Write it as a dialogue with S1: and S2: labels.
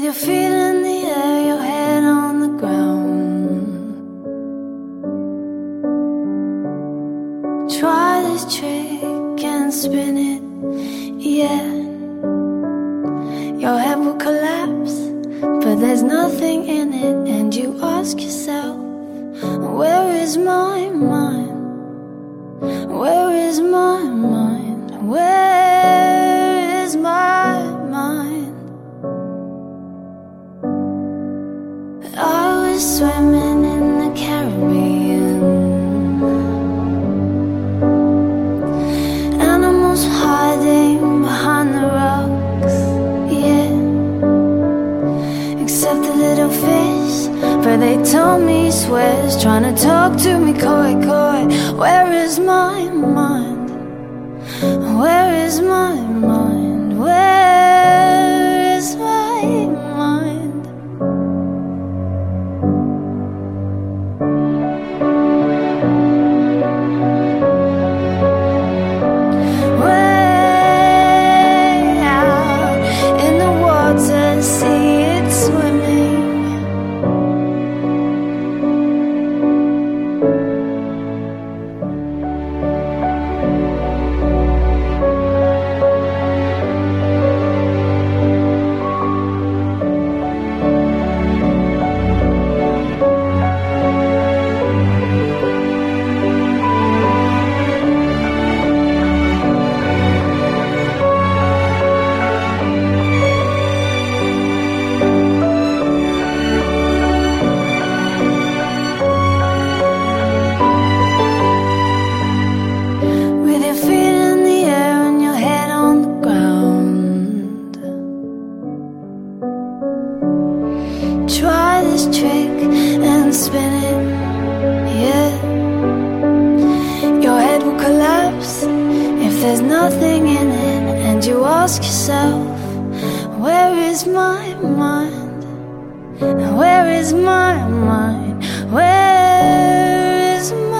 S1: your feet in the air, your head on the ground. Try this trick and spin it, yeah. Your head will collapse, but there's nothing in it. And you ask yourself, where is my mind? Where is my mind? Where is my mind? I was swimming in the Caribbean, animals hiding behind the rocks, yeah. Except the little fish, but they told me swears, trying to talk to me coy, coy. Where is my mind? Where is my mind? Where is my mind? Way out in the water, see it swimming. Try this trick and spin it, yeah. Your head will collapse if there's nothing in it. And you ask yourself, where is my mind? Where is my mind? Where is my